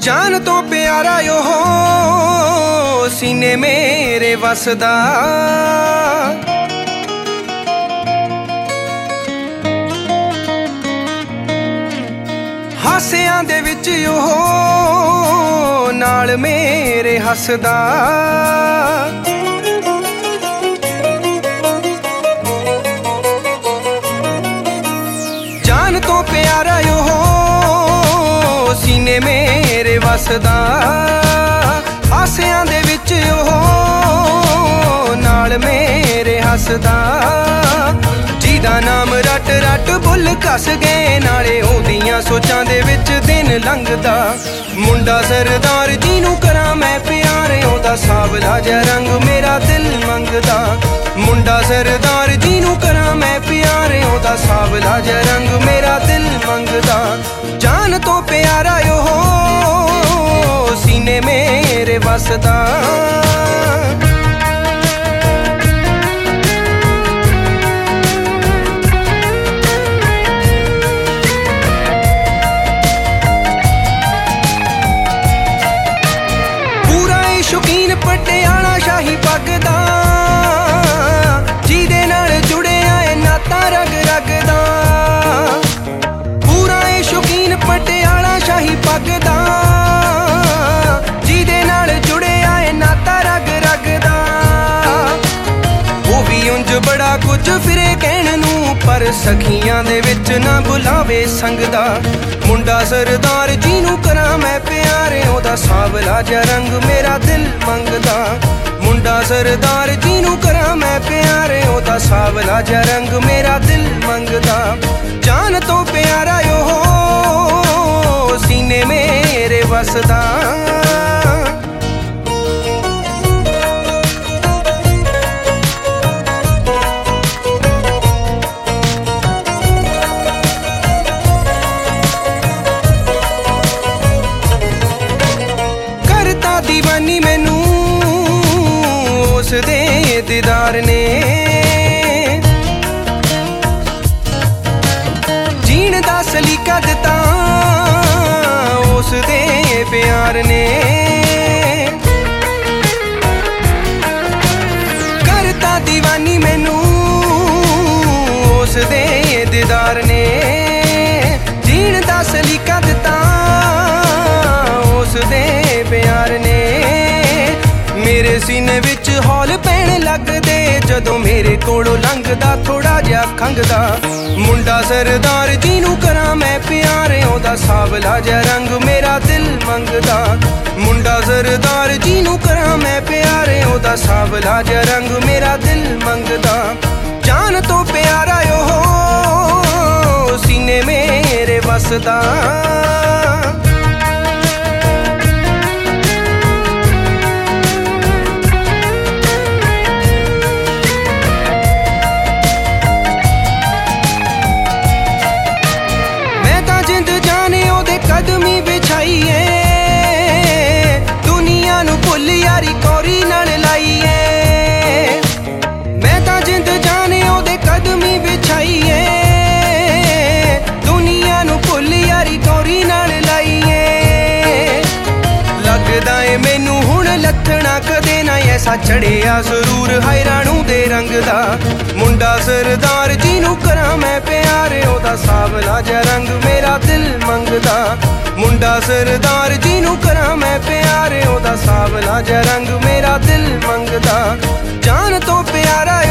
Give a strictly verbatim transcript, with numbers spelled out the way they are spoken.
जान तो प्यारा यो हो सीने मेरे वसदा, हासियां दे विच यो हो नाल मेरे हसदा। जान तो प्यारा यो हो सीने मेरे वसदा, हासियां दे विच ओ नाल मेरे हसदा। जिहदा नाम रट रट बुल कस गए नाले ओदियां सोचां दे विच दिन लंघदा। मुंडा सरदार जिहनूं करां मैं प्यार ओदा सावला जिहा रंग मेरा दिल मंगदा। मुंडा सरदार जिहनूं करां मैं प्यार ओदा सावला जिहा रंग मेरा दिल मंगदा। जान तो प्यारा यो हो सीने मेरे वसदा। पूरा ही शौकीन पटियाला शाही पग दा, जिहदे नाल जुड़िया ए नाता रग रग दा। पूरा ही शौकीन पटियाला शाही पग दा, जिहदे नाल जुड़िया ए नाता रग रग दा। वो भी उंज बड़ा कुछ फिरे कहण नूं पर सखियां दे विच ना बुलावे संगदा। मुंडा सरदार जिहनूं करां मैं प्यार ओदा सावला जिहा रंग मेरा दिल मंगदा। मुंडा सरदार जिहनूं करां मैं प्यार ओदा सावला जिहा रंग मेरा दिल मंगदा। जान तो प्यारा यो हो सीने मेरे वसदा। करता दीवानी मैनू उस दे दीदार ने, जीण दा सलीका दिता उस दे प्यार ने। करता दीवानी मैनू उस दे दीदार ने, जीण दा सलीका दिता उस दे प्यार ने। मेरे सीने विच हौल पैण लगदे जदों मेरे कोलों लंघदा थोड़ा जिहा खंघदा। मुंडा सरदार जिहनूं करां मैं प्यार ओदा सावला जिहा रंग मेरा दिल मंगदा। मुंडा सरदार जिहनूं करां मैं प्यार ओदा सावला जिहा रंग मेरा दिल मंगदा। जान तो प्यारा यो हो सीने मेरे वसदा। कदमी बिछाइए दुनिया नू भुल यारी कौरी नाल लाइए। मैं तां जिंद जाने ओदे कदमी बिछाइए दुनिया नू भुल यारी कौरी नाल लाइए। लगदा ए मैनू हुण लथना कदे ना ऐसा चढ़िया जरूर हैरानू दे रंग दा। मुंडा सरदार जिहनूं करां मैं प्यार ओदा सावला जिहा रंग मेरा दिल मंगदा। मुंडा सरदार जिहनूं करां मैं प्यार ओदा सावला जिहा रंग मेरा दिल मंगदा। जान तो प्यारा